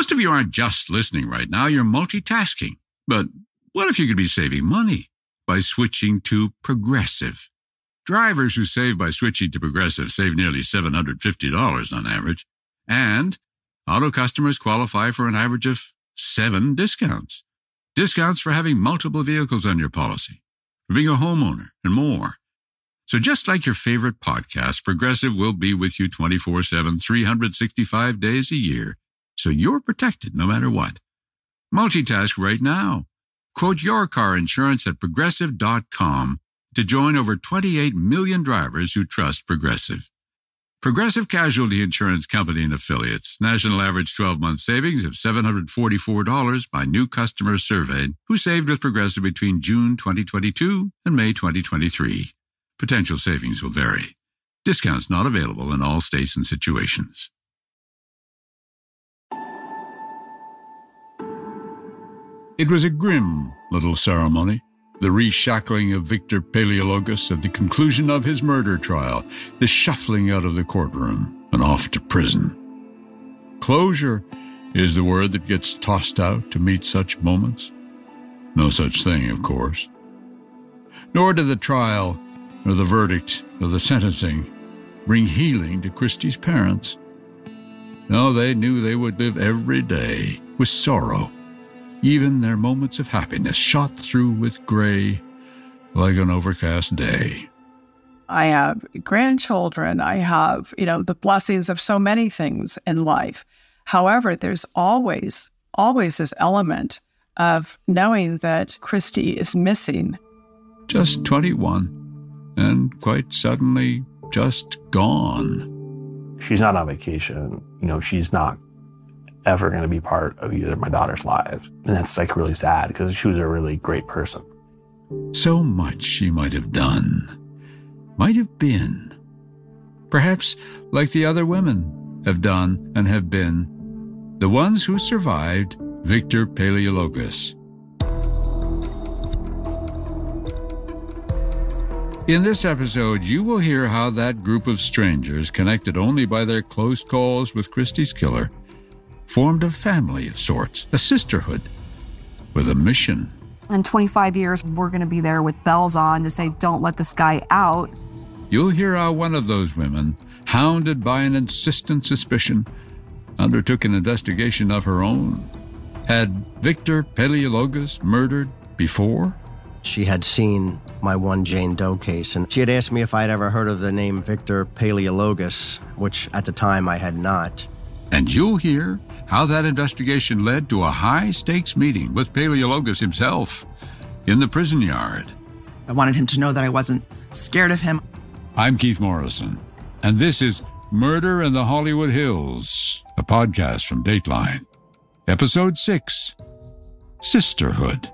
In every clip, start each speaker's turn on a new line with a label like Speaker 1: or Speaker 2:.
Speaker 1: Most of you aren't just listening right now, you're multitasking. But what if you could be saving money by switching to Progressive? Drivers who save by switching to Progressive save nearly $750 on average. And auto customers qualify for an average of 7 discounts. Discounts for having multiple vehicles on your policy, for being a homeowner, and more. So just like your favorite podcast, Progressive will be with you 24/7, 365 days a year, so you're protected no matter what. Multitask right now. Quote your car insurance at Progressive.com to join over 28 million drivers who trust Progressive. Progressive Casualty Insurance Company and Affiliates. National average 12-month savings of $744 by new customers surveyed who saved with Progressive between June 2022 and May 2023. Potential savings will vary. Discounts not available in all states and situations. It was a grim little ceremony. The reshackling of Victor Paleologos at the conclusion of his murder trial, the shuffling out of the courtroom and off to prison. Closure is the word that gets tossed out to meet such moments. No such thing, of course. Nor did the trial, or the verdict, or the sentencing bring healing to Christy's parents. No, they knew they would live every day with sorrow. Even their moments of happiness shot through with gray like an overcast day.
Speaker 2: I have grandchildren. I have, the blessings of so many things in life. However, there's always this element of knowing that Christy is missing.
Speaker 1: Just 21, and quite suddenly just gone.
Speaker 3: She's not on vacation. She's not ever going to be part of either of my daughter's lives. And that's really sad because she was a really great person.
Speaker 1: So much she might have done, might have been. Perhaps like the other women have done and have been, the ones who survived Victor Paleologos. In this episode, you will hear how that group of strangers, connected only by their close calls with Christy's killer, formed a family of sorts, a sisterhood, with a mission.
Speaker 4: In 25 years, we're going to be there with bells on to say, don't let this guy out.
Speaker 1: You'll hear how one of those women, hounded by an insistent suspicion, undertook an investigation of her own. Had Victor Paleologos murdered before?
Speaker 5: She had seen my one Jane Doe case, and she had asked me if I'd ever heard of the name Victor Paleologos, which at the time I had not.
Speaker 1: And you'll hear how that investigation led to a high-stakes meeting with Paleologos himself in the prison yard.
Speaker 6: I wanted him to know that I wasn't scared of him.
Speaker 1: I'm Keith Morrison, and this is Murder in the Hollywood Hills, a podcast from Dateline. Episode 6, Sisterhood.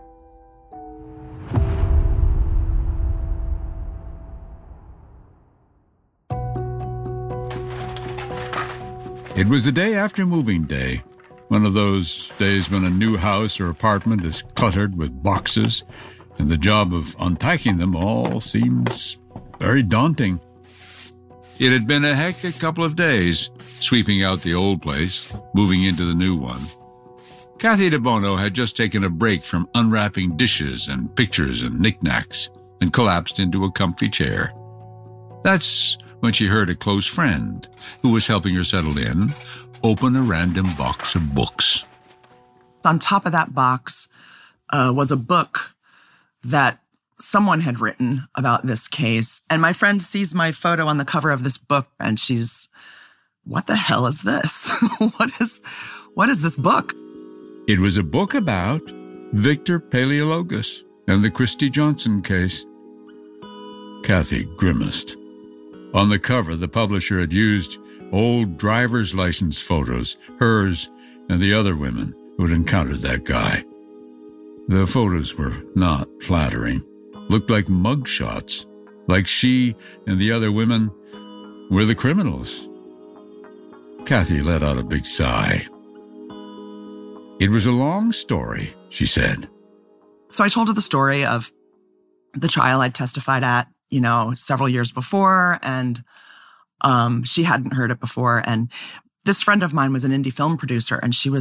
Speaker 1: It was the day after moving day, one of those days when a new house or apartment is cluttered with boxes, and the job of unpacking them all seems very daunting. It had been a hectic couple of days, sweeping out the old place, moving into the new one. Kathy DeBono had just taken a break from unwrapping dishes and pictures and knickknacks and collapsed into a comfy chair. That's when she heard a close friend, who was helping her settle in, open a random box of books.
Speaker 6: On top of that box was a book that someone had written about this case. And my friend sees my photo on the cover of this book, and she's, what the hell is this? What is this book?
Speaker 1: It was a book about Victor Paleologos and the Christy Johnson case. Kathy grimaced. On the cover, the publisher had used old driver's license photos, hers and the other women who had encountered that guy. The photos were not flattering, looked like mugshots, like she and the other women were the criminals. Kathy let out a big sigh. It was a long story, she said.
Speaker 6: So I told her the story of the trial I'd testified at, several years before, and she hadn't heard it before. And this friend of mine was an indie film producer, and she was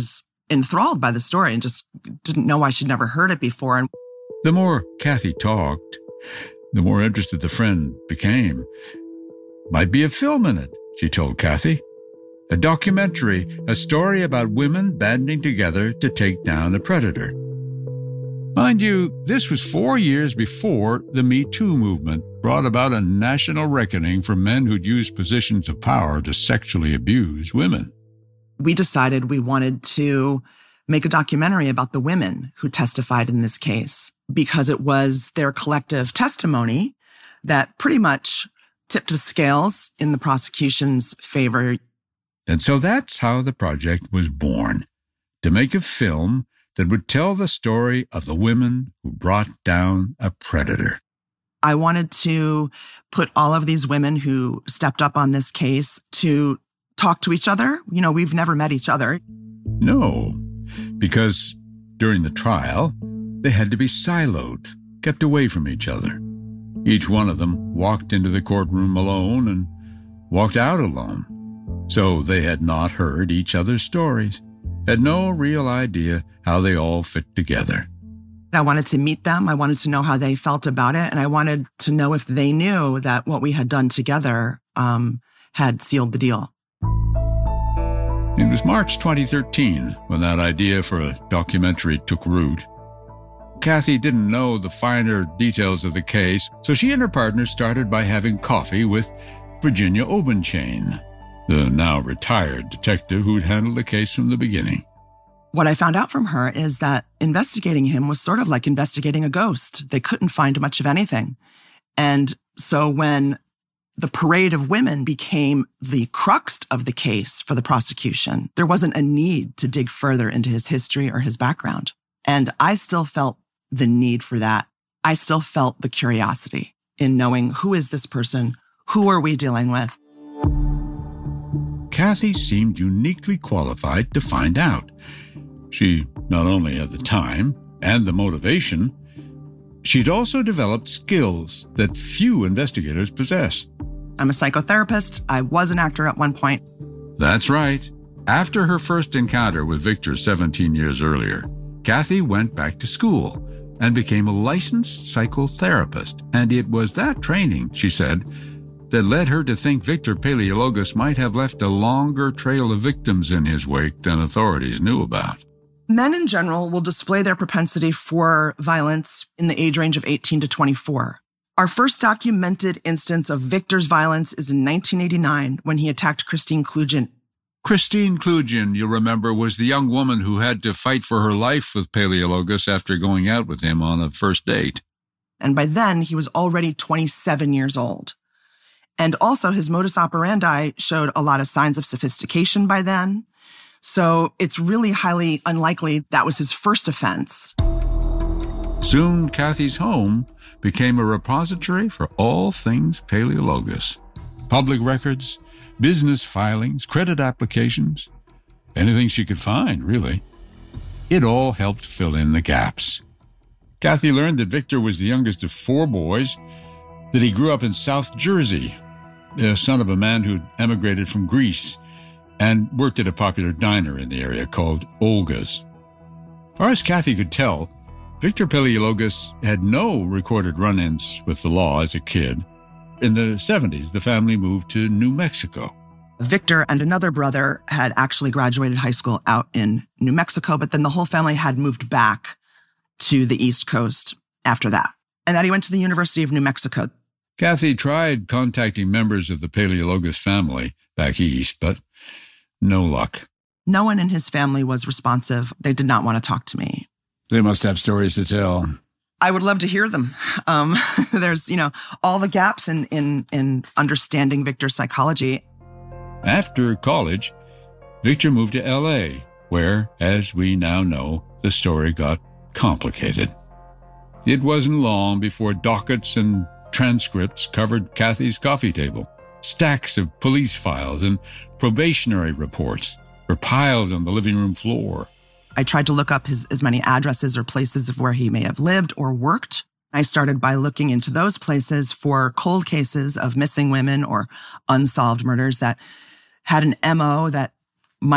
Speaker 6: enthralled by the story and just didn't know why she'd never heard it before. And
Speaker 1: the more Kathy talked, the more interested the friend became. Might be a film in it, she told Kathy. A documentary, a story about women banding together to take down a predator. Mind you, this was 4 years before the Me Too movement brought about a national reckoning for men who'd used positions of power to sexually abuse women.
Speaker 6: We decided we wanted to make a documentary about the women who testified in this case because it was their collective testimony that pretty much tipped the scales in the prosecution's favor.
Speaker 1: And so that's how the project was born, to make a film that would tell the story of the women who brought down a predator.
Speaker 6: I wanted to put all of these women who stepped up on this case to talk to each other. You know, we've never met each other.
Speaker 1: No, because during the trial, they had to be siloed, kept away from each other. Each one of them walked into the courtroom alone and walked out alone. So they had not heard each other's stories, had no real idea how they all fit together.
Speaker 6: I wanted to meet them. I wanted to know how they felt about it. And I wanted to know if they knew that what we had done together had sealed the deal.
Speaker 1: It was March 2013 when that idea for a documentary took root. Kathy didn't know the finer details of the case, so she and her partner started by having coffee with Virginia Obenchain, the now retired detective who'd handled the case from the beginning.
Speaker 6: What I found out from her is that investigating him was sort of like investigating a ghost. They couldn't find much of anything. And so when the parade of women became the crux of the case for the prosecution, there wasn't a need to dig further into his history or his background. And I still felt the need for that. I still felt the curiosity in knowing, who is this person? Who are we dealing with?
Speaker 1: Kathy seemed uniquely qualified to find out. She not only had the time and the motivation, she'd also developed skills that few investigators possess.
Speaker 6: I'm a psychotherapist. I was an actor at one point.
Speaker 1: That's right. After her first encounter with Victor 17 years earlier, Kathy went back to school and became a licensed psychotherapist. And it was that training, she said, that led her to think Victor Paleologos might have left a longer trail of victims in his wake than authorities knew about.
Speaker 6: Men in general will display their propensity for violence in the age range of 18 to 24. Our first documented instance of Victor's violence is in 1989 when he attacked Christine Klugen.
Speaker 1: Christine Klugen, you'll remember, was the young woman who had to fight for her life with Paleologos after going out with him on a first date.
Speaker 6: And by then, he was already 27 years old. And also, his modus operandi showed a lot of signs of sophistication by then. So it's really highly unlikely that was his first offense.
Speaker 1: Soon, Kathy's home became a repository for all things Paleologos. Public records, business filings, credit applications, anything she could find, really. It all helped fill in the gaps. Kathy learned that Victor was the youngest of 4 boys, that he grew up in South Jersey, the son of a man who'd emigrated from Greece and worked at a popular diner in the area called Olga's. As far as Kathy could tell, Victor Paleologos had no recorded run-ins with the law as a kid. In the 70s, the family moved to New Mexico.
Speaker 6: Victor and another brother had actually graduated high school out in New Mexico, but then the whole family had moved back to the East Coast after that. And that he went to the University of New Mexico.
Speaker 1: Kathy tried contacting members of the Paleologos family back east, but no luck.
Speaker 6: No one in his family was responsive. They did not want to talk to me.
Speaker 1: They must have stories to tell.
Speaker 6: I would love to hear them. There's, all the gaps in understanding Victor's psychology.
Speaker 1: After college, Victor moved to L.A., where, as we now know, the story got complicated. It wasn't long before dockets and transcripts covered Kathy's coffee table. Stacks of police files and probationary reports were piled on the living room floor.
Speaker 6: I tried to look up as many addresses or places of where he may have lived or worked. I started by looking into those places for cold cases of missing women or unsolved murders that had an MO that might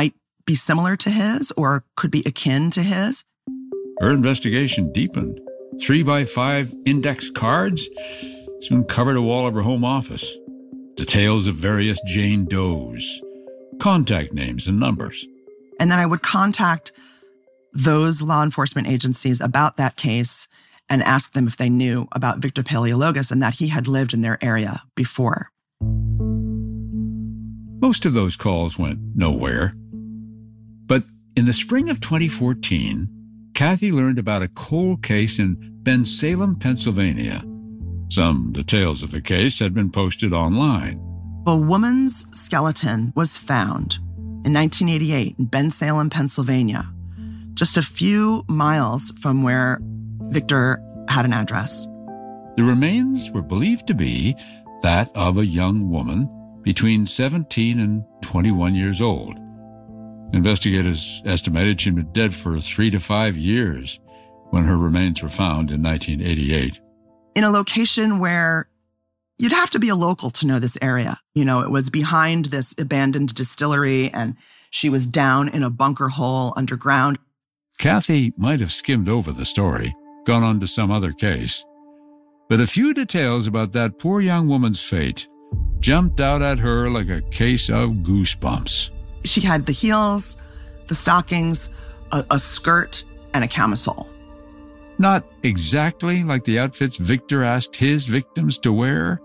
Speaker 6: be similar to his or could be akin to his.
Speaker 1: Her investigation deepened. 3x5 index cards soon covered a wall of her home office. Details of various Jane Does, contact names and numbers.
Speaker 6: And then I would contact those law enforcement agencies about that case and ask them if they knew about Victor Paleologos and that he had lived in their area before.
Speaker 1: Most of those calls went nowhere. But in the spring of 2014, Kathy learned about a cold case in Bensalem, Pennsylvania. Some details of the case had been posted online.
Speaker 6: A woman's skeleton was found in 1988 in Bensalem, Pennsylvania, just a few miles from where Victor had an address.
Speaker 1: The remains were believed to be that of a young woman between 17 and 21 years old. Investigators estimated she'd been dead for 3 to 5 years when her remains were found in 1988.
Speaker 6: In a location where you'd have to be a local to know this area. You know, it was behind this abandoned distillery and she was down in a bunker hole underground.
Speaker 1: Kathy might have skimmed over the story, gone on to some other case. But a few details about that poor young woman's fate jumped out at her like a case of goosebumps.
Speaker 6: She had the heels, the stockings, a skirt, and a camisole.
Speaker 1: Not exactly like the outfits Victor asked his victims to wear,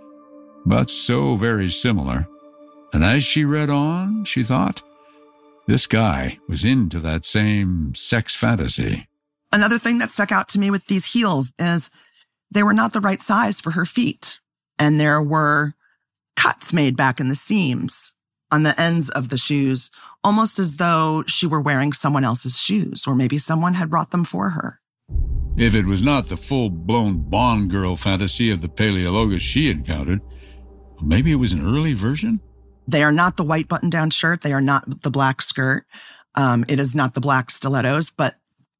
Speaker 1: but so very similar. And as she read on, she thought, this guy was into that same sex fantasy.
Speaker 6: Another thing that stuck out to me with these heels is they were not the right size for her feet. And there were cuts made back in the seams on the ends of the shoes, almost as though she were wearing someone else's shoes, or maybe someone had brought them for her.
Speaker 1: If it was not the full-blown Bond girl fantasy of the Paleologos she encountered, maybe it was an early version?
Speaker 6: They are not the white button-down shirt. They are not the black skirt. It is not the black stilettos, but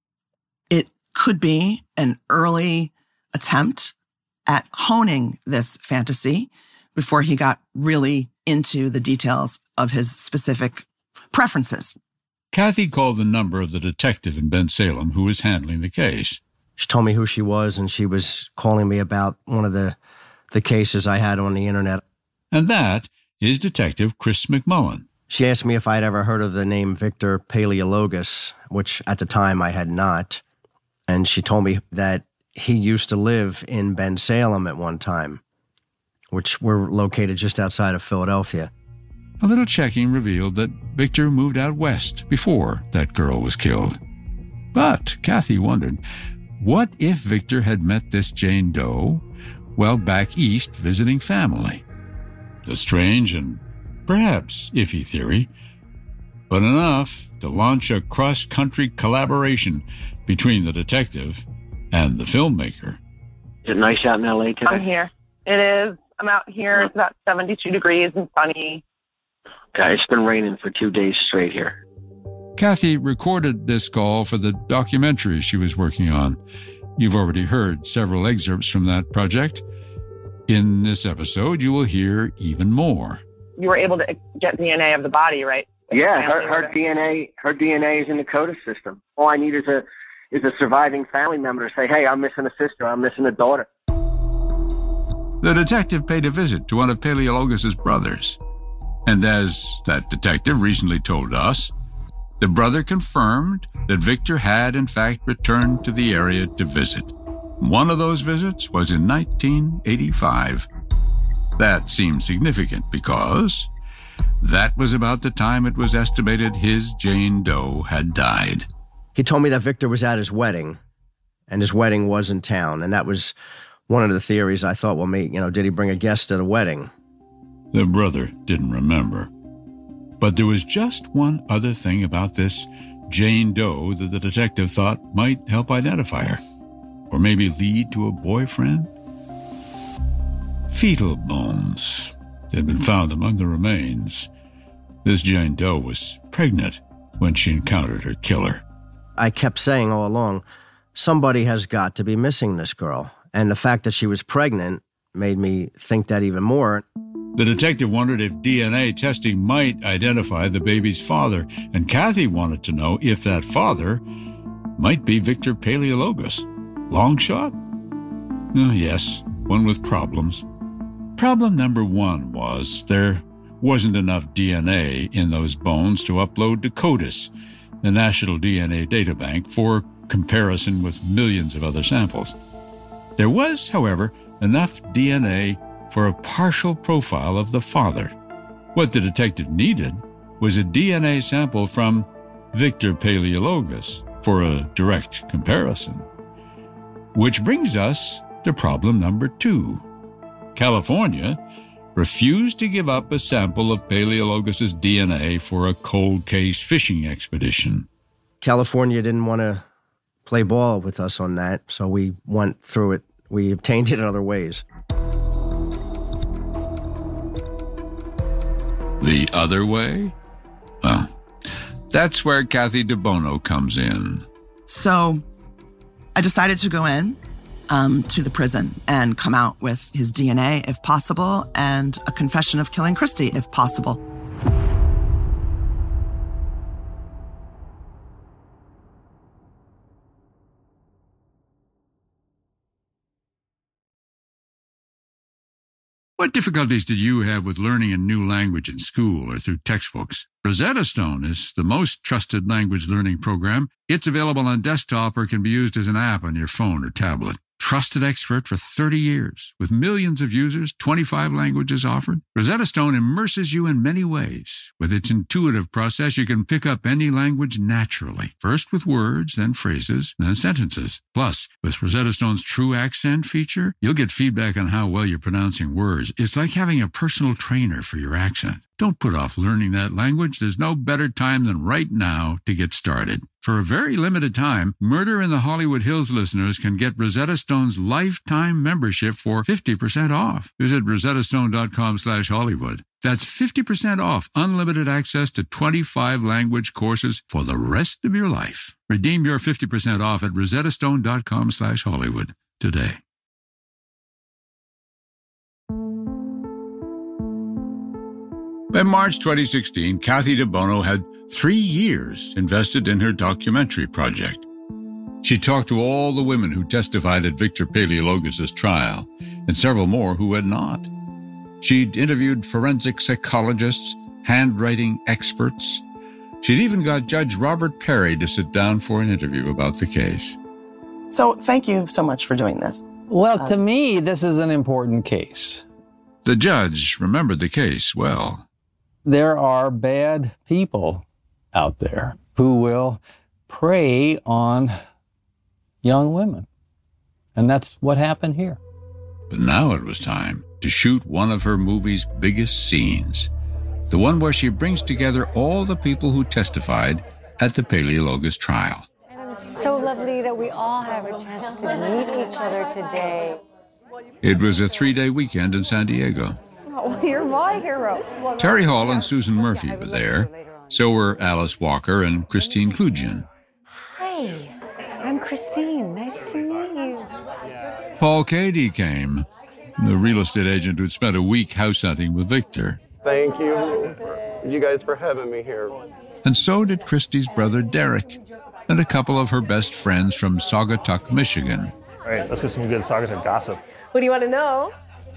Speaker 6: it could be an early attempt at honing this fantasy before he got really into the details of his specific preferences.
Speaker 1: Kathy called the number of the detective in Bensalem who was handling the case.
Speaker 5: She told me who she was, and she was calling me about one of the cases I had on the internet.
Speaker 1: And that is Detective Chris McMullen.
Speaker 5: She asked me if I'd ever heard of the name Victor Paleologos, which at the time I had not. And she told me that he used to live in Bensalem at one time, which were located just outside of Philadelphia.
Speaker 1: A little checking revealed that Victor moved out west before that girl was killed. But Kathy wondered, what if Victor had met this Jane Doe while back east visiting family? A strange and perhaps iffy theory, but enough to launch a cross-country collaboration between the detective and the filmmaker.
Speaker 7: Is it nice out in L.A. today?
Speaker 8: I'm here. It is. I'm out here. It's about 72 degrees and sunny.
Speaker 7: Okay, it's been raining for 2 days straight here.
Speaker 1: Kathy recorded this call for the documentary she was working on. You've already heard several excerpts from that project. In this episode, you will hear even more.
Speaker 8: You were able to get DNA of the body, right?
Speaker 7: Yeah, her DNA is in the CODIS system. All I need is a surviving family member to say, hey, I'm missing a sister, I'm missing a daughter.
Speaker 1: The detective paid a visit to one of Paleologos' brothers. And as that detective recently told us, the brother confirmed that Victor had in fact returned to the area to visit. One of those visits was in 1985. That seemed significant because that was about the time it was estimated his Jane Doe had died.
Speaker 5: He told me that Victor was at his wedding, and his wedding was in town, and that was one of the theories I thought, well, did he bring a guest to the wedding?
Speaker 1: The brother didn't remember. But there was just one other thing about this Jane Doe that the detective thought might help identify her, or maybe lead to a boyfriend. Fetal bones had been found among the remains. This Jane Doe was pregnant when she encountered her killer.
Speaker 5: I kept saying all along, somebody has got to be missing this girl. And the fact that she was pregnant made me think that even more.
Speaker 1: The detective wondered if DNA testing might identify the baby's father, and Kathy wanted to know if that father might be Victor Paleologos. Long shot? Yes, one with problems. Problem number one was there wasn't enough DNA in those bones to upload to CODIS, the National DNA Databank, for comparison with millions of other samples. There was, however, enough DNA for a partial profile of the father. What the detective needed was a DNA sample from Victor Paleologos for a direct comparison. Which brings us to problem number two. California refused to give up a sample of Paleologos' DNA for a cold case fishing expedition.
Speaker 5: California didn't want to play ball with us on that, so we went through it. We obtained it other ways.
Speaker 1: The other way? Well, that's where Kathy DeBono comes in.
Speaker 6: So I decided to go in to the prison and come out with his DNA if possible and a confession of killing Christy if possible.
Speaker 1: What difficulties did you have with learning a new language in school or through textbooks? Rosetta Stone is the most trusted language learning program. It's available on desktop or can be used as an app on your phone or tablet. Trusted expert for 30 years, with millions of users, 25 languages offered. Rosetta Stone immerses you in many ways. With its intuitive process, you can pick up any language naturally. First with words, then phrases, then sentences. Plus, with Rosetta Stone's True Accent feature, you'll get feedback on how well you're pronouncing words. It's like having a personal trainer for your accent. Don't put off learning that language. There's no better time than right now to get started. For a very limited time, Murder in the Hollywood Hills listeners can get Rosetta Stone's lifetime membership for 50% off. Visit rosettastone.com/Hollywood. That's 50% off unlimited access to 25 language courses for the rest of your life. Redeem your 50% off at rosettastone.com/Hollywood today. By March 2016, Kathy DeBono had 3 years invested in her documentary project. She talked to all the women who testified at Victor Paleologos' trial, and several more who had not. She'd interviewed forensic psychologists, handwriting experts. She'd even got Judge Robert Perry to sit down for an interview about the case.
Speaker 6: So thank you so much for doing this.
Speaker 9: Well, to me, this is an important case.
Speaker 1: The judge remembered the case well.
Speaker 9: There are bad people out there who will prey on young women. And that's what happened here.
Speaker 1: But now it was time to shoot one of her movie's biggest scenes. The one where she brings together all the people who testified at the Paleologos trial.
Speaker 10: And it was so lovely that we all have a chance to meet each other today.
Speaker 1: It was a 3-day weekend in San Diego.
Speaker 10: Oh, you're my hero.
Speaker 1: Terry Hall and Susan Murphy were there. So were Alice Walker and Christine Klugian.
Speaker 10: Hey, I'm Christine. Nice to meet you.
Speaker 1: Paul Cady came, the real estate agent who'd spent a week house hunting with Victor.
Speaker 11: Thank you guys for having me here.
Speaker 1: And so did Christy's brother Derek and a couple of her best friends from Saugatuck, Michigan.
Speaker 12: All right, let's get some good Saugatuck gossip.
Speaker 13: What do you want to know?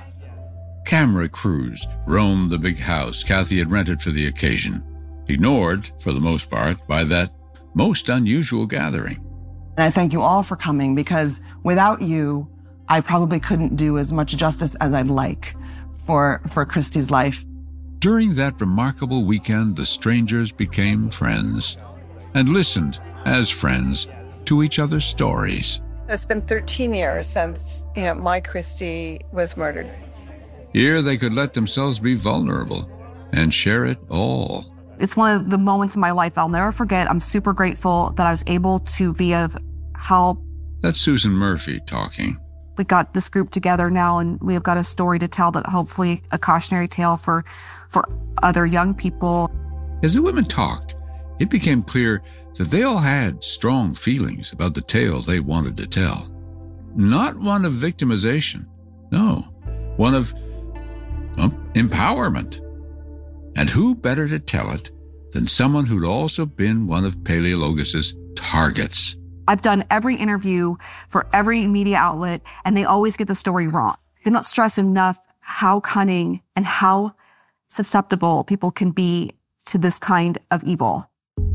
Speaker 1: Camera crews roamed the big house Kathy had rented for the occasion, ignored, for the most part, by that most unusual gathering.
Speaker 6: And I thank you all for coming, because without you, I probably couldn't do as much justice as I'd like for Christy's life.
Speaker 1: During that remarkable weekend, the strangers became friends and listened, as friends, to each other's stories.
Speaker 2: It's been 13 years since my Christy was murdered.
Speaker 1: Here they could let themselves be vulnerable and share it all.
Speaker 4: It's one of the moments in my life I'll never forget. I'm super grateful that I was able to be of help.
Speaker 1: That's Susan Murphy talking.
Speaker 4: We got this group together now, and we've got a story to tell, that hopefully a cautionary tale for other young people.
Speaker 1: As the women talked, it became clear that they all had strong feelings about the tale they wanted to tell. Not one of victimization, no, one of empowerment. And who better to tell it than someone who'd also been one of Paleologos' targets?
Speaker 4: I've done every interview for every media outlet, and they always get the story wrong. They don't stress enough how cunning and how susceptible people can be to this kind of evil.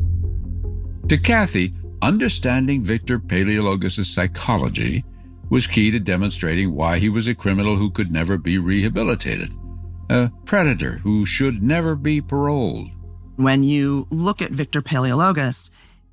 Speaker 1: To Kathy, understanding Victor Paleologos' psychology was key to demonstrating why he was a criminal who could never be rehabilitated, a predator who should never be paroled.
Speaker 6: When you look at Victor Paleologos,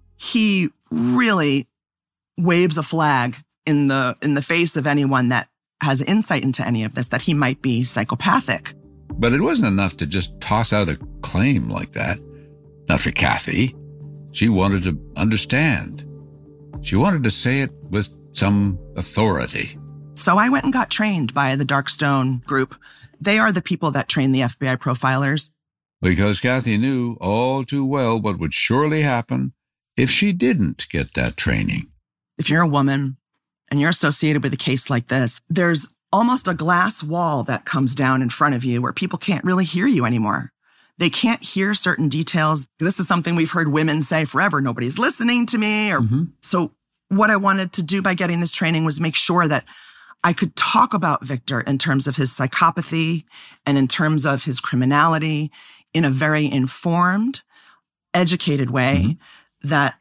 Speaker 6: he really waves a flag in the face of anyone that has insight into any of this, that he might be psychopathic.
Speaker 1: But it wasn't enough to just toss out a claim like that. Not for Kathy. She wanted to understand. She wanted to say it with some authority.
Speaker 6: So I went and got trained by the Darkstone group. They are the people that train the FBI profilers.
Speaker 1: Because Kathy knew all too well what would surely happen if she didn't get that training.
Speaker 6: If you're a woman and you're associated with a case like this, there's almost a glass wall that comes down in front of you where people can't really hear you anymore. They can't hear certain details. This is something we've heard women say forever. Nobody's listening to me. So what I wanted to do by getting this training was make sure that I could talk about Victor in terms of his psychopathy and in terms of his criminality in a very informed, educated way that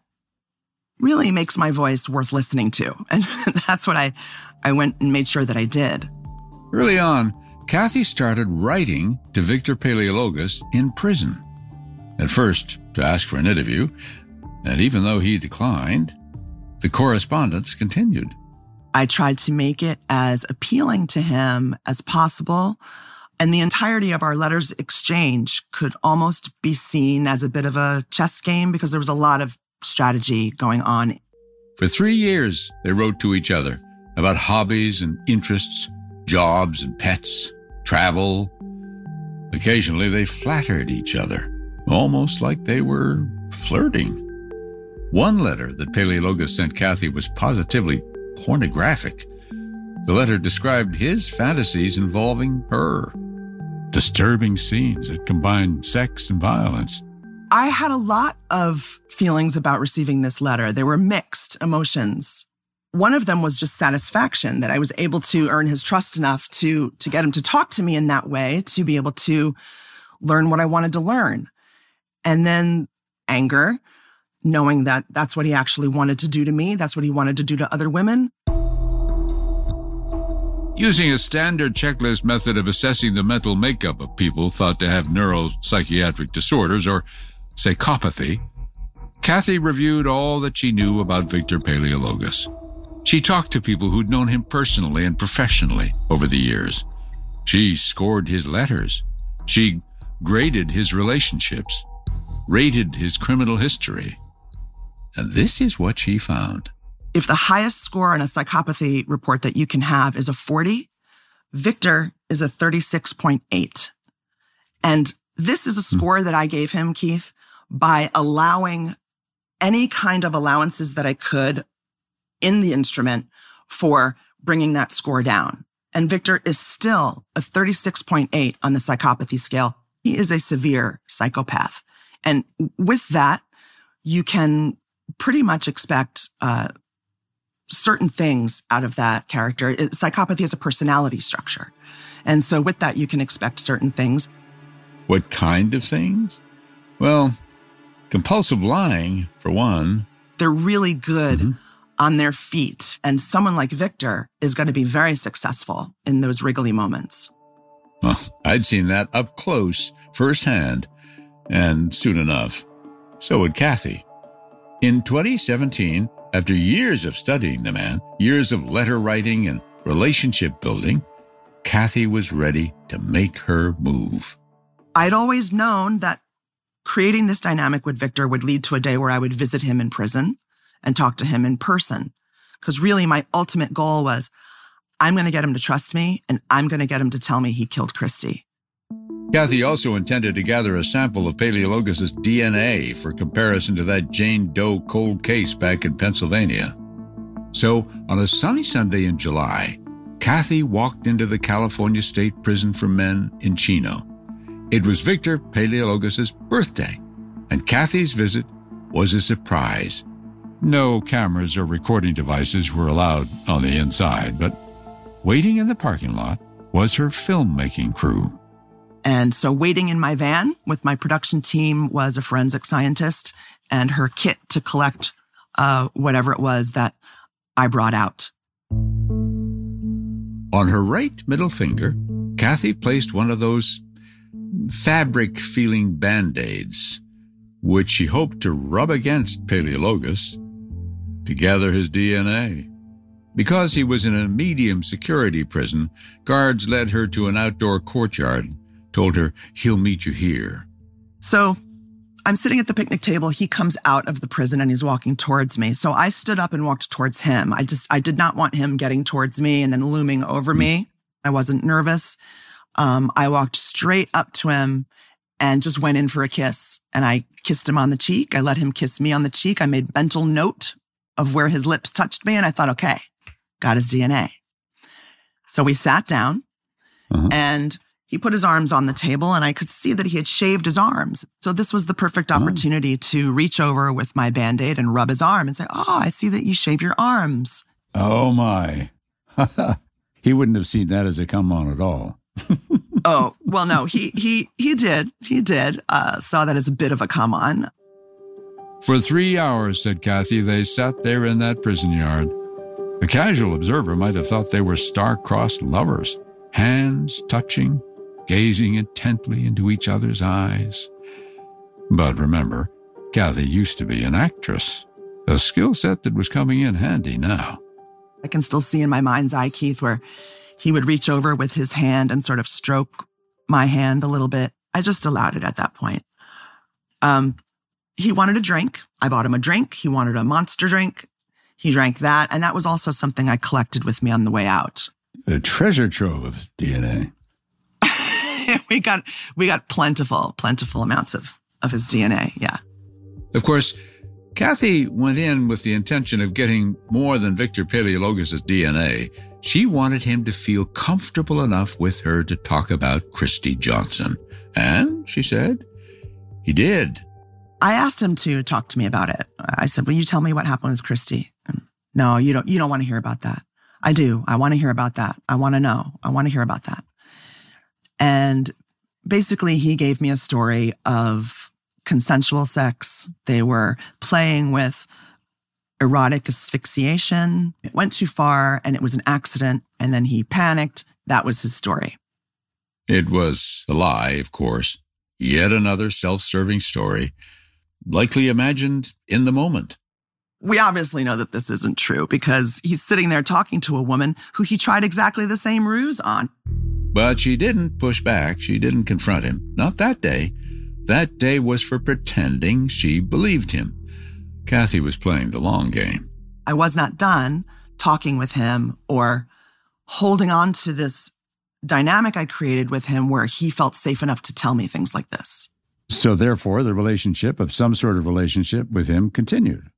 Speaker 6: really makes my voice worth listening to. And that's what I went and made sure that I did.
Speaker 1: Early on, Kathy started writing to Victor Paleologos in prison. At first, to ask for an interview, and even though he declined, the correspondence continued.
Speaker 6: I tried to make it as appealing to him as possible, and the entirety of our letters exchange could almost be seen as a bit of a chess game because there was a lot of strategy going on.
Speaker 1: For 3 years, they wrote to each other about hobbies and interests, jobs and pets, travel. Occasionally, they flattered each other, almost like they were flirting. One letter that Paleologos sent Kathy was positively pornographic. The letter described his fantasies involving her. Disturbing scenes that combined sex and violence.
Speaker 6: I had a lot of feelings about receiving this letter. They were mixed emotions. One of them was just satisfaction that I was able to earn his trust enough to get him to talk to me in that way, to be able to learn what I wanted to learn. And then anger, knowing that that's what he actually wanted to do to me. That's what he wanted to do to other women.
Speaker 1: Using a standard checklist method of assessing the mental makeup of people thought to have neuropsychiatric disorders or psychopathy, Kathy reviewed all that she knew about Victor Paleologos. She talked to people who'd known him personally and professionally over the years. She scored his letters. She graded his relationships, rated his criminal history. And this is what she found.
Speaker 6: If the highest score on a psychopathy report that you can have is a 40, Victor is a 36.8. And this is a score that I gave him, Keith, by allowing any kind of allowances that I could in the instrument for bringing that score down. And Victor is still a 36.8 on the psychopathy scale. He is a severe psychopath. And with that, you can pretty much expect certain things out of that character. Psychopathy is a personality structure. And so with that, you can expect certain things.
Speaker 1: What kind of things? Well, compulsive lying, for one.
Speaker 6: They're really good on their feet. And someone like Victor is going to be very successful in those wriggly moments.
Speaker 1: Well, I'd seen that up close, firsthand, and soon enough. So would Kathy. In 2017, after years of studying the man, years of letter writing and relationship building, Kathy was ready to make her move.
Speaker 6: I'd always known that creating this dynamic with Victor would lead to a day where I would visit him in prison and talk to him in person. Because really my ultimate goal was, I'm going to get him to trust me and I'm going to get him to tell me he killed Christy.
Speaker 1: Kathy also intended to gather a sample of Paleologos' DNA for comparison to that Jane Doe cold case back in Pennsylvania. So, on a sunny Sunday in July, Kathy walked into the California State Prison for Men in Chino. It was Victor Paleologos' birthday, and Kathy's visit was a surprise. No cameras or recording devices were allowed on the inside, but waiting in the parking lot was her filmmaking crew.
Speaker 6: And so waiting in my van with my production team was a forensic scientist and her kit to collect whatever it was that I brought out.
Speaker 1: On her right middle finger, Kathy placed one of those fabric-feeling Band-Aids, which she hoped to rub against Paleologos to gather his DNA. Because he was in a medium security prison, guards led her to an outdoor courtyard, told her he'll meet you here.
Speaker 6: So I'm sitting at the picnic table. He comes out of the prison and he's walking towards me. So I stood up and walked towards him. I did not want him getting towards me and then looming over me. I wasn't nervous. I walked straight up to him and just went in for a kiss. And I kissed him on the cheek. I let him kiss me on the cheek. I made mental note of where his lips touched me. And I thought, okay, got his DNA. So we sat down and he put his arms on the table and I could see that he had shaved his arms. So this was the perfect opportunity to reach over with my Band-Aid and rub his arm and say, oh, I see that you shaved your arms.
Speaker 1: Oh, my. He wouldn't have seen that as a come on at all.
Speaker 6: Oh, well, no, he did. He did. Saw that as a bit of a come on.
Speaker 1: For 3 hours, said Kathy, they sat there in that prison yard. A casual observer might have thought they were star-crossed lovers, hands touching, gazing intently into each other's eyes. But remember, Kathy used to be an actress, a skill set that was coming in handy now.
Speaker 6: I can still see in my mind's eye, Keith, where he would reach over with his hand and sort of stroke my hand a little bit. I just allowed it at that point. He wanted a drink. I bought him a drink. He wanted a Monster drink. He drank that. And that was also something I collected with me on the way out.
Speaker 1: A treasure trove of DNA.
Speaker 6: we got plentiful amounts of his DNA. Yeah.
Speaker 1: Of course, Kathy went in with the intention of getting more than Victor Paleologos' DNA. She wanted him to feel comfortable enough with her to talk about Christy Johnson. And, she said, he did.
Speaker 6: I asked him to talk to me about it. I said, will you tell me what happened with Christy? And, no, you don't want to hear about that. I do. I want to hear about that. I want to know. I want to hear about that. And basically, he gave me a story of consensual sex. They were playing with erotic asphyxiation. It went too far and it was an accident. And then he panicked. That was his story.
Speaker 1: It was a lie, of course. Yet another self-serving story, likely imagined in the moment.
Speaker 6: We obviously know that this isn't true because he's sitting there talking to a woman who he tried exactly the same ruse on.
Speaker 1: But she didn't push back. She didn't confront him. Not that day. That day was for pretending she believed him. Kathy was playing the long game.
Speaker 6: I was not done talking with him or holding on to this dynamic I created with him where he felt safe enough to tell me things like this.
Speaker 1: So therefore, the relationship of some sort of relationship with him continued.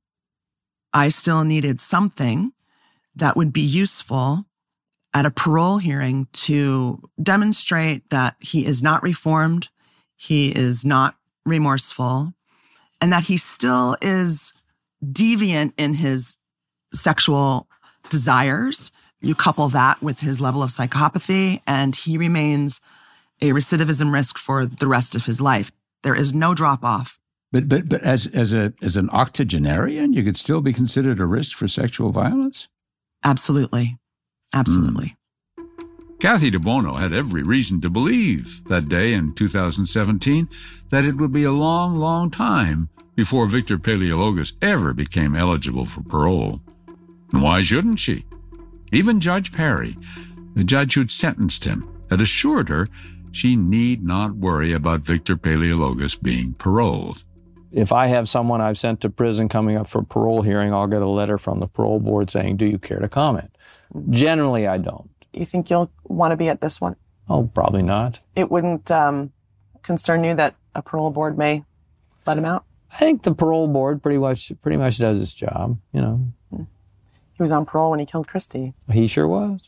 Speaker 6: I still needed something that would be useful at a parole hearing to demonstrate that he is not reformed, he is not remorseful, and that he still is deviant in his sexual desires. You couple that with his level of psychopathy, and he remains a recidivism risk for the rest of his life. There is no drop-off.
Speaker 1: But as an octogenarian, you could still be considered a risk for sexual violence?
Speaker 6: Absolutely. Absolutely.
Speaker 1: Kathy DeBono had every reason to believe that day in 2017 that it would be a long, long time before Victor Paleologos ever became eligible for parole. And why shouldn't she? Even Judge Perry, the judge who'd sentenced him, had assured her she need not worry about Victor Paleologos being paroled.
Speaker 9: If I have someone I've sent to prison coming up for parole hearing, I'll get a letter from the parole board saying, do you care to comment? Generally, I don't.
Speaker 8: You think you'll want to be at this one?
Speaker 9: Oh, probably not.
Speaker 8: It wouldn't concern you that a parole board may let him out?
Speaker 9: I think the parole board pretty much does its job, you know.
Speaker 8: He was on parole when he killed Christy.
Speaker 9: He sure was.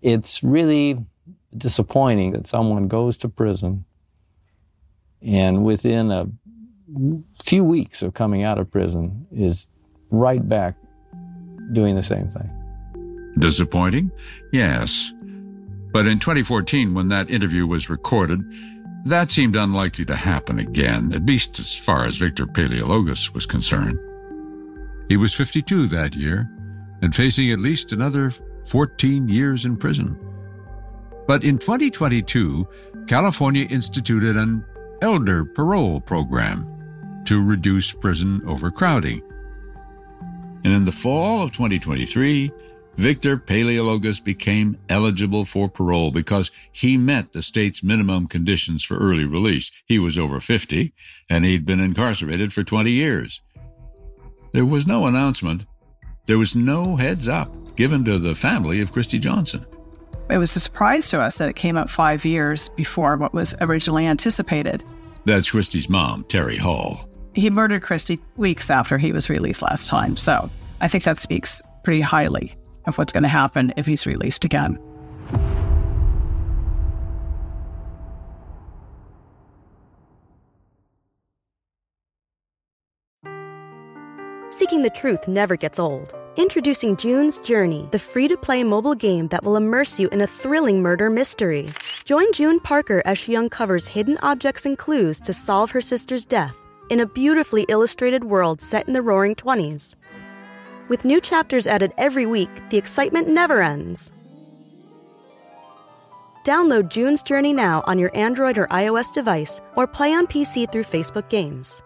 Speaker 9: It's really disappointing that someone goes to prison and within a few weeks of coming out of prison is right back doing the same thing.
Speaker 1: Disappointing? Yes. But in 2014, when that interview was recorded, that seemed unlikely to happen again, at least as far as Victor Paleologos was concerned. He was 52 that year and facing at least another 14 years in prison. But in 2022, California instituted an elder parole program to reduce prison overcrowding. And in the fall of 2023, Victor Paleologos became eligible for parole because he met the state's minimum conditions for early release. He was over 50, and he'd been incarcerated for 20 years. There was no announcement. There was no heads up given to the family of Christy Johnson.
Speaker 2: It was a surprise to us that it came up 5 years before what was originally anticipated.
Speaker 1: That's Christy's mom, Terry Hall.
Speaker 2: He murdered Christy weeks after he was released last time, so I think that speaks pretty highly of what's going to happen if he's released again.
Speaker 13: Seeking the truth never gets old. Introducing June's Journey, the free-to-play mobile game that will immerse you in a thrilling murder mystery. Join June Parker as she uncovers hidden objects and clues to solve her sister's death in a beautifully illustrated world set in the Roaring '20s. With new chapters added every week, the excitement never ends. Download June's Journey now on your Android or iOS device, or play on PC through Facebook Games.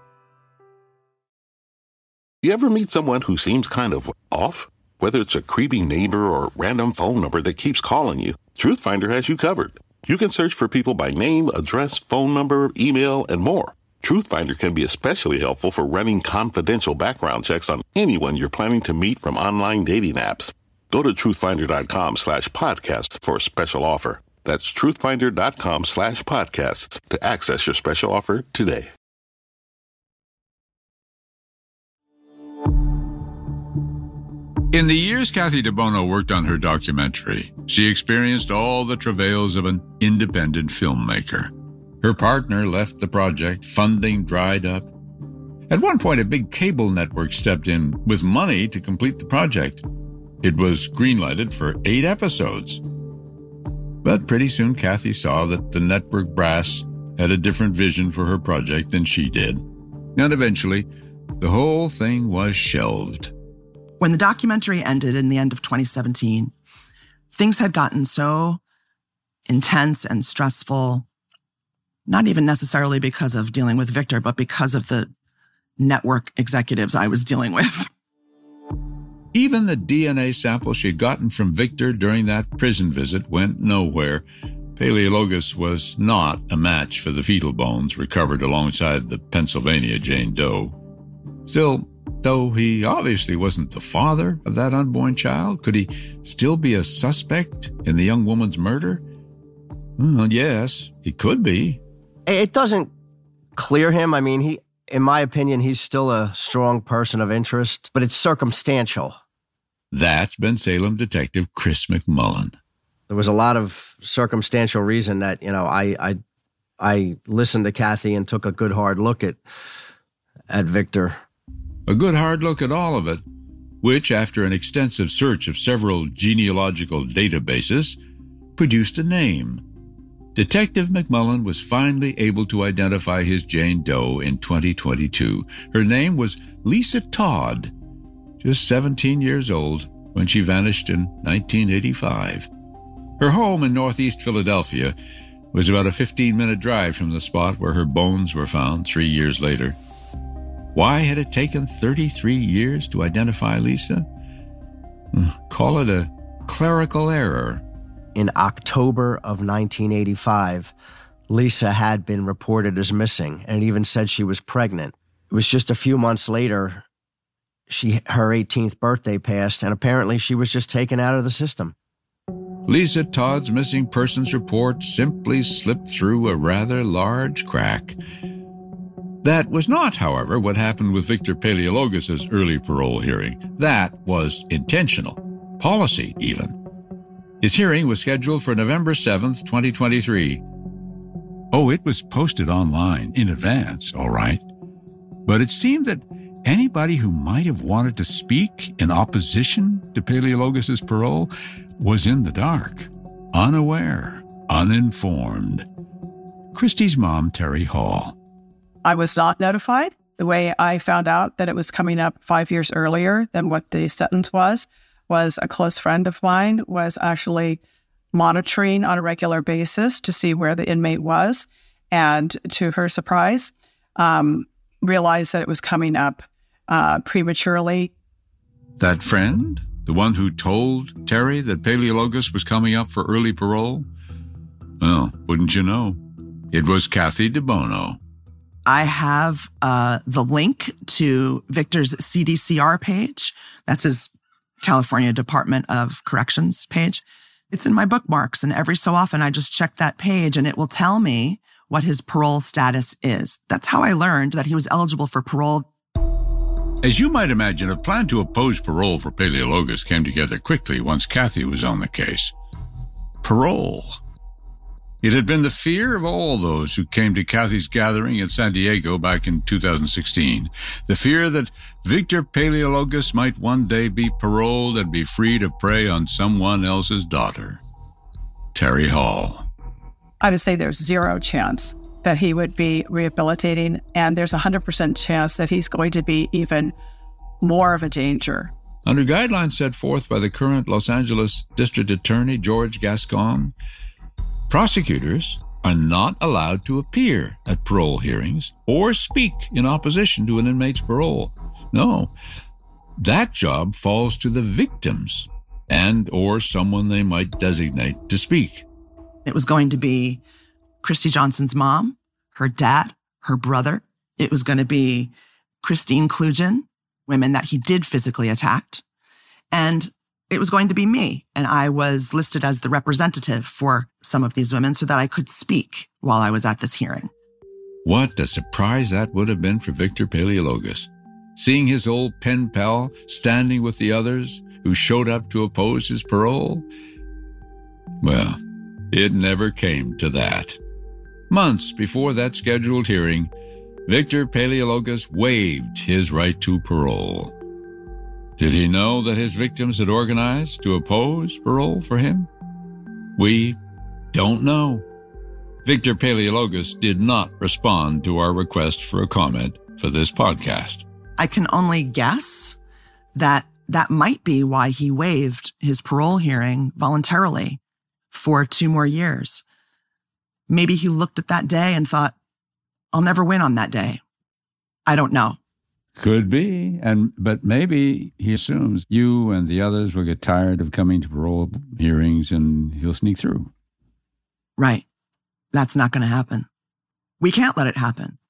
Speaker 14: You ever meet someone who seems kind of off? Whether it's a creepy neighbor or a random phone number that keeps calling you, Truthfinder has you covered. You can search for people by name, address, phone number, email, and more. Truthfinder can be especially helpful for running confidential background checks on anyone you're planning to meet from online dating apps. Go to truthfinder.com/podcasts for a special offer. That's truthfinder.com/podcasts to access your special offer today.
Speaker 1: In the years Kathy DeBono worked on her documentary, she experienced all the travails of an independent filmmaker. Her partner left the project, funding dried up. At one point, a big cable network stepped in with money to complete the project. It was greenlighted for 8 episodes. But pretty soon, Kathy saw that the network brass had a different vision for her project than she did. And eventually, the whole thing was shelved.
Speaker 6: When the documentary ended in the end of 2017, things had gotten so intense and stressful, not even necessarily because of dealing with Victor, but because of the network executives I was dealing with.
Speaker 1: Even the DNA sample she'd gotten from Victor during that prison visit went nowhere. Paleologos was not a match for the fetal bones recovered alongside the Pennsylvania Jane Doe. Still, though he obviously wasn't the father of that unborn child, could he still be a suspect in the young woman's murder? Well, yes, he could be.
Speaker 5: It doesn't clear him. I mean, in my opinion, he's still a strong person of interest, but it's circumstantial.
Speaker 1: That's Bensalem detective Chris McMullen.
Speaker 5: There was a lot of circumstantial reason that, I listened to Kathy and took a good hard look at Victor.
Speaker 1: A good hard look at all of it, which, after an extensive search of several genealogical databases, produced a name. Detective McMullen was finally able to identify his Jane Doe in 2022. Her name was Lisa Todd, just 17 years old when she vanished in 1985. Her home in northeast Philadelphia was about a 15-minute drive from the spot where her bones were found 3 years later. Why had it taken 33 years to identify Lisa? Call it a clerical error.
Speaker 5: In October of 1985, Lisa had been reported as missing and even said she was pregnant. It was just a few months later, her 18th birthday passed, and apparently she was just taken out of the system.
Speaker 1: Lisa Todd's missing persons report simply slipped through a rather large crack. That was not, however, what happened with Victor Paleologos' early parole hearing. That was intentional. Policy, even. His hearing was scheduled for November 7th, 2023. Oh, it was posted online in advance, all right. But it seemed that anybody who might have wanted to speak in opposition to Paleologos' parole was in the dark, unaware, uninformed. Christy's mom, Terry Hall.
Speaker 2: I was not notified. The way I found out that it was coming up 5 years earlier than what the sentence was a close friend of mine was actually monitoring on a regular basis to see where the inmate was. And to her surprise, realized that it was coming up prematurely.
Speaker 1: That friend? The one who told Terry that Paleologos was coming up for early parole? Well, wouldn't you know? It was Kathy DeBono.
Speaker 6: I have the link to Victor's CDCR page. That's his California Department of Corrections page. It's in my bookmarks, and every so often I just check that page and it will tell me what his parole status is. That's how I learned that he was eligible for parole.
Speaker 1: As you might imagine, a plan to oppose parole for Paleologos came together quickly once Kathy was on the case. Parole. It had been the fear of all those who came to Kathy's gathering in San Diego back in 2016. The fear that Victor Paleologos might one day be paroled and be free to prey on someone else's daughter. Terry Hall.
Speaker 2: I would say there's zero chance that he would be rehabilitating, and there's 100% chance that he's going to be even more of a danger.
Speaker 1: Under guidelines set forth by the current Los Angeles District Attorney, George Gascon, prosecutors are not allowed to appear at parole hearings or speak in opposition to an inmate's parole. No, that job falls to the victims and or someone they might designate to speak.
Speaker 6: It was going to be Christy Johnson's mom, her dad, her brother. It was going to be Christine Klugen, women that he did physically attack. And it was going to be me. And I was listed as the representative for some of these women so that I could speak while I was at this hearing.
Speaker 1: What a surprise that would have been for Victor Paleologos. Seeing his old pen pal standing with the others who showed up to oppose his parole. Well, it never came to that. Months before that scheduled hearing, Victor Paleologos waived his right to parole. Did he know that his victims had organized to oppose parole for him? We don't know. Victor Paleologos did not respond to our request for a comment for this podcast.
Speaker 6: I can only guess that that might be why he waived his parole hearing voluntarily for 2 more years. Maybe he looked at that day and thought, I'll never win on that day. I don't know.
Speaker 1: Could be, but maybe he assumes you and the others will get tired of coming to parole hearings and he'll sneak through.
Speaker 6: Right. That's not going to happen. We can't let it happen.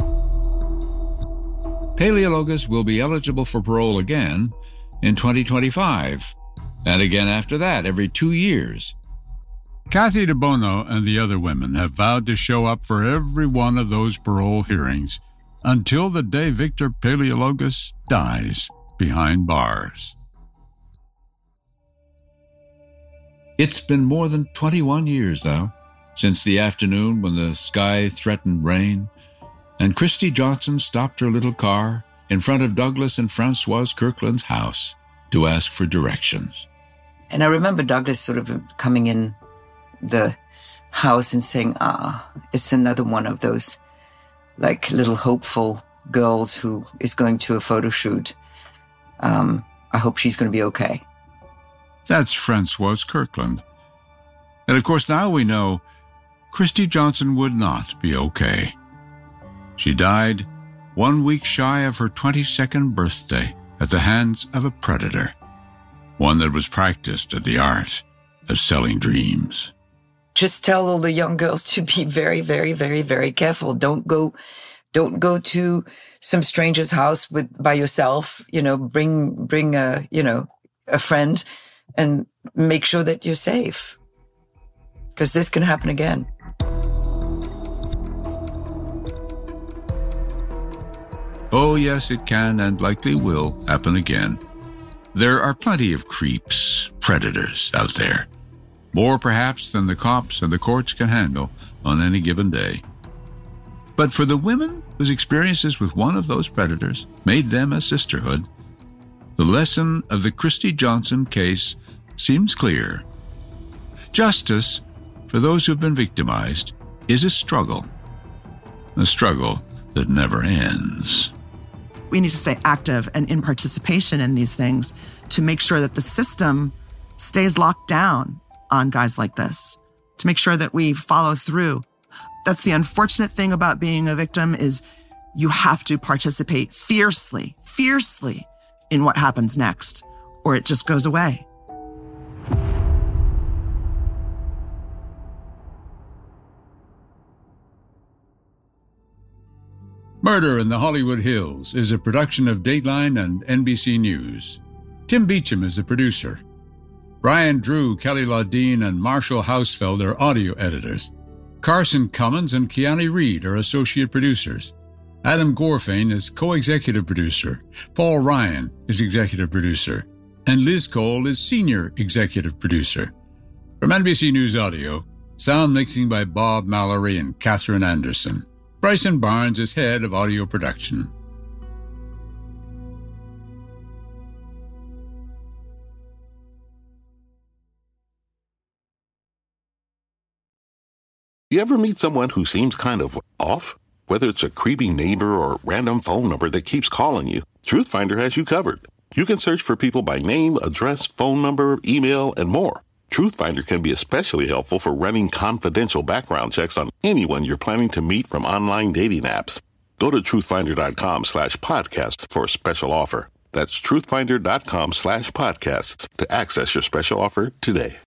Speaker 1: Paleologos will be eligible for parole again in 2025, and again after that, every 2 years. Kathy DeBono and the other women have vowed to show up for every one of those parole hearings until the day Victor Paleologos dies behind bars. It's been more than 21 years now since the afternoon when the sky threatened rain, and Christy Johnson stopped her little car in front of Douglas and Francoise Kirkland's house to ask for directions.
Speaker 15: And I remember Douglas sort of coming in the house and saying, it's another one of those like little hopeful girls who is going to a photo shoot. I hope she's going to be okay.
Speaker 1: That's Francoise Kirkland. And of course now we know Christy Johnson would not be okay. She died 1 week shy of her 22nd birthday at the hands of a predator, one that was practiced at the art of selling dreams.
Speaker 15: Just tell all the young girls to be very, very, very, very careful. Don't go to some stranger's house by yourself. Bring a friend and make sure that you're safe, because this can happen again.
Speaker 1: Oh, yes, it can and likely will happen again. There are plenty of creeps, predators out there. more perhaps than the cops and the courts can handle on any given day. But for the women whose experiences with one of those predators made them a sisterhood, the lesson of the Christy Johnson case seems clear. Justice, for those who've been victimized, is a struggle that never ends.
Speaker 6: We need to stay active and in participation in these things to make sure that the system stays locked down on guys like this, to make sure that we follow through. That's the unfortunate thing about being a victim is you have to participate fiercely in what happens next, or it just goes away.
Speaker 1: Murder in the Hollywood Hills is a production of Dateline and NBC News. Tim Beecham is the producer. Brian Drew, Kelly Laudine, and Marshall Hausfeld are audio editors. Carson Cummins and Kiani Reed are associate producers. Adam Gorfain is co-executive producer. Paul Ryan is executive producer. And Liz Cole is senior executive producer. From NBC News Audio, sound mixing by Bob Mallory and Catherine Anderson. Bryson Barnes is head of audio production.
Speaker 14: You ever meet someone who seems kind of off? Whether it's a creepy neighbor or random phone number that keeps calling you, Truthfinder has you covered. You can search for people by name, address, phone number, email, and more. Truthfinder can be especially helpful for running confidential background checks on anyone you're planning to meet from online dating apps. Go to truthfinder.com/podcasts for a special offer. That's truthfinder.com/podcasts to access your special offer today.